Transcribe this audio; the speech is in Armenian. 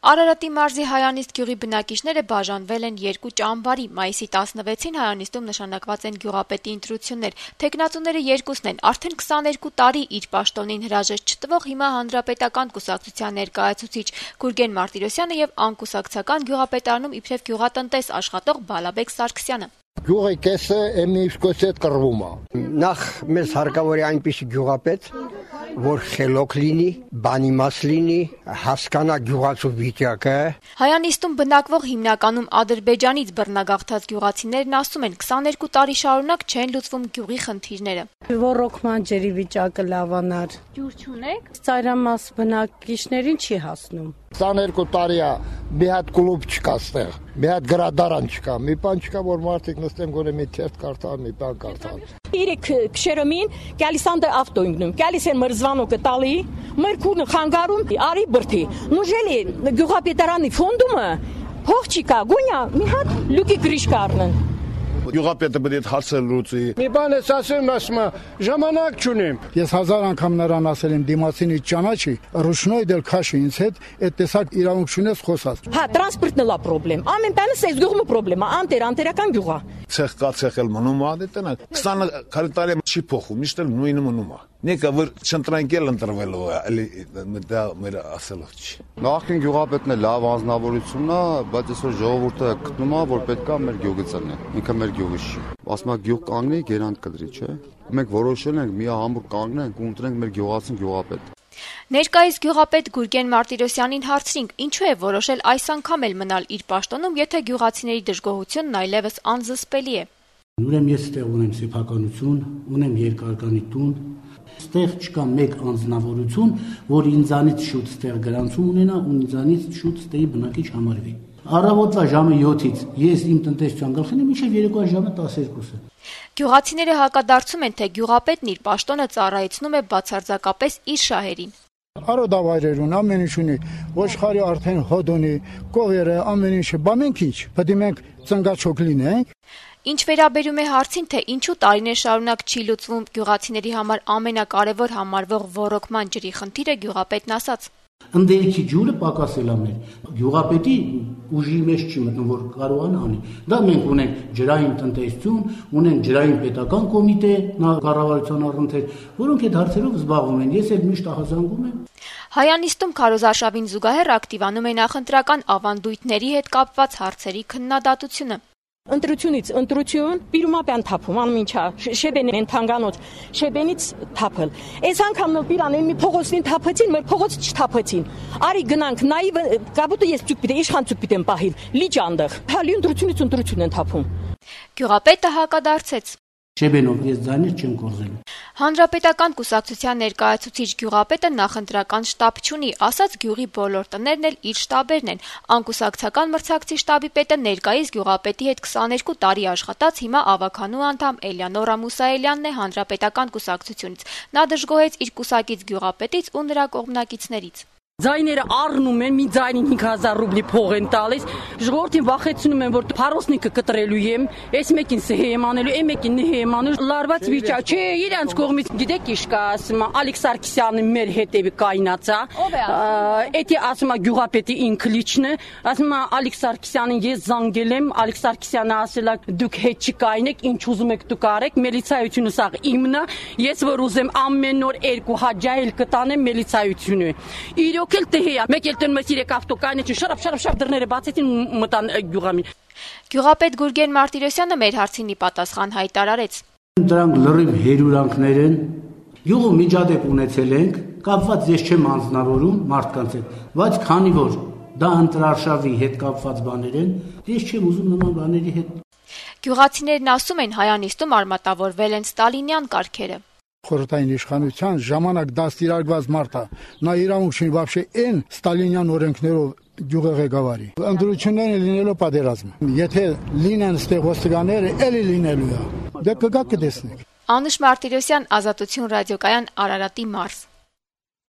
Արարատի մարզի Հայանիստ գյուղի բնակիչները բաժանվել են երկու ճամբարի։ Մայիսի 16-ին Հայանիստում նշանակված են գյուղապետի ընտրություններ։ Թեկնածուները երկուսն են։ Արդեն 22 տարի իր պաշտոնին հրաժեշտ չտվող հիմա Հանրապետական կուսակցության ներկայացուցիչ Գուրգեն Մարտիրոսյանը եւ անկուսակցական գյուղապետարանում իբրև գյուղատնտես աշխատող Բալաբեկ Սարգսյանը։ Գյուղի կեսը եմիվսկոսի հետ կռվում է։ Նախ մեզ հարկավոր է այնպիսի գյուղապետ, որ խելոք լինի, բանիմաց լինի, հասկանա գյուղացու վիճակը։ Հայանիստում բնակվող հիմնականում Ադրբեջանից բռնագաղթած գյուղացիներն ասում են 22 տարի շարունակ չեն լուծվում գյուղի խնդիրները։ Ռոռոկման ջրի վիճակը լավանար։ Ջուր չունեք։ Ծայրամաս բնակիչներին չի հասնում։ 22 տարի է, մի հատ կլուբ չկա ստեղ, մի հատ գրադարան չկա, մի բան չկա, որ մարդիկ նստեն գոնե մի թերթ կարդան, մի բան կարդան։ Իրեք քշերոմին գալիս անդե ավտոյնգնում, գալիս են մրզվանոկը տալի, մրկունը խանգարում, արի բրթի։ Նուժելի գյուղապետարանի ֆոնդումը փող չկա, գոնյա մի հատ լուկի գրիշկա առնեն։ Գյուղապետը պետք է հարցը լուծի։ Մի բան ես ասում, ժամանակ չունեմ։ Ես 1000 անգամ նրան ասել եմ դիմացինի ճանաչի, ռուշնոյ դել քաշի ինձ հետ, այդ տեսակ իրավունք չունես խոսած։ Հա, տրանսպորտն էլ է խնդրեմ։ Ամեն բանը սեզ գյուղի խնդրեմ, անտերական գյուղ է։ Ցեղ կա ցեղել մնում է, դե տենա 20 տարի չի փոխում, միշտ էլ նույնը մնում է։ Նեկա որ չընտրանկել ընտրվելու է, էլի դա մեր ասելով չի։ Նախքին գյուղապետն է լավ անձնավորությունն է, բայց այսօր ժողովուրդը գտնում է, որ պետք է մեր գյուղից լինի։ Ինքը մեր գյուղի չի։ Ասում է գյուղ կանգնի, գերանտ կդրի, չէ։ Մենք որոշել ենք միահամուռ կանգնենք ու ընտրենք մեր գյուղացին գյուղապետ։ Ներկայիս գյուղապետ Գուրգեն Մարտիրոսյանին հարցրինք, ինչու է որոշել այս անգամ էլ մնալ իր պաշտոնում, եթե գյուղացիների դժգոհությունն այլևս անզսպելի է։ Ուրեմն ես ստեղ ունեմ սեփականություն, ունեմ երկարկանի տուն, ստեղ չկա մեկ անձնավորություն, որ ինձանից շուտ ստեղ գրանցում ունենա ու ինձանից շուտ ստեի բնակիչ համարվի։ Առավոտվա ժամը 7-ից ես իմ տնտեսության գլխին եմ մինչև երեկոյան ժամը 12-ը։ Գյուղացիները հակադարձում են, թե գյուղապետն իր պաշտոնը ծառայեցնում է բացարձակապես իր շահերին։ Արոդավայրերուն ամեն ինչ ունի, ոչխարի արդեն հոդ ունի, կողերը ամեն ինչը, բա մենք ինչ, պետք է մենք ծնգաչոք լինենք։ Ինչ վերաբերում է հարցին, թե ինչու տարիներ շարունակ չի լուծվում գյուղացիների համար ամենակարևոր համարվող ոռոգման ջրի խնդիրը, գյուղապետն ասաց. Ընդերքի ջուրը պակասել է մեր։ Գյուղապետի ուժի մեջ չի մտնում, որ կարողանա անի։ Դա մենք ունենք ջրային տնտեսություն, ունենք ջրային պետական կոմիտե, կառավարության առընթեր, որոնք այդ հարցերով զբաղվում են։ Ես էլ միշտ ահազանգում եմ։ Հայանիստում քարոզարշավին զուգահեռ ակտիվանում է նախընտրական ավանդույթների հետ կապված հարցերի քննադատությունը։ Ընտրությունից ընտրություն, պիրումապյան թափում, անմինչա, շեբեն են թանկանոց, շեբենից թափել։ Այս անգամ պիրան են մի փողոցին թափեցին, մեր փողոց չթափեցին։ Արի գնանք, նայվ, կաբուտը ես ծուկ պիտեմ, իշխան ծուկ պիտեմ պահիլ, լիճ անդեղ։ Հալի ընտրությունից ընտրություն են թափում։ Գյուղապետը հակադարձեց. Շեբենով ես ձայներ չեմ կորզելու։ Հանրապետական կուսակցության ներկայացուցիչ գյուղապետը նախընտրական շտաբ չունի, ասաց գյուղի բոլոր տներն էլ իր շտաբերն են։ Անկուսակցական մրցակցի շտաբի պետը ներկայիս գյուղապետի հետ 22 տարի աշխատած հիմա ավականու անդամ Էլեոնորա Մուսայելյանն է Հանրապետական կուսակցությունից։ Նա դժգոհեց իր կուսակից գյուղապետից ու նրա կողմնակիցներից։ Ձայները առնում են, մի ձայնին 5000 ռուբլի փող են տալիս, ժողովրդին վախեցնում են, որ փարոսնիկը կտրելու եմ, այս մեկին սհե եմ անելու, այն մեկին նհե եմ անելու, լարված վիճակ, չէ, իրանց կողմից գիտեք ինչ կա, ասում է, Ալեքս Սարգսյանը մեր հետևի կայնացա, էդի ասում է գյուղապետի ինքը լիչն է, ասում է Ալեքս Սարգսյանին ես զանգել եմ, Ալեքս Սարգսյանը ասել է դուք հետ չկայնեք, ինչ ուզում եք դուք արեք, միլիցայությունը սա իմն է, ես որ ուզեմ ամեն օր 2 հաջայել կտանեմ միլիցայությունը։ Ոքել տեհեա, մեկ էլ տնում ես 3 ավտոկայնություն, շարապ դռները բացեցին մտան գյուղամին։ Գյուղապետ Գուրգեն Մարտիրոսյանը մեր հարցին պատասխան հայտարարեց. Դրանք լրիվ հերյուրանքներ են, յուղը միջադեպ ունեցել ենք, կապված ես չեմ անձնավորում մարդկանց հետ, բայց քանի որ դա ընտրարշավի հետ կապված բաներ են, ես չեմ ուզում նման բաների հետ։ Գյուղացիներն ասում են Հայանիստում արմատավորվել են ստալինյան կարգերը։ Խորհրդային իշխանության ժամանակ դաստիարակված մարդ է, նա իրավունք չունի вообще այն ստալինյան օրենքներով գյուղի ղեկավարի։ Ընտրությունները լինելով պատերազմ։ Եթե լինեն ստեղ ոստիկանները, էլի լինելու է։ Դե կգա կտեսնեք։ Անուշ Մարտիրոսյան, Ազատություն ռադիոկայան, Արարատի մարզ։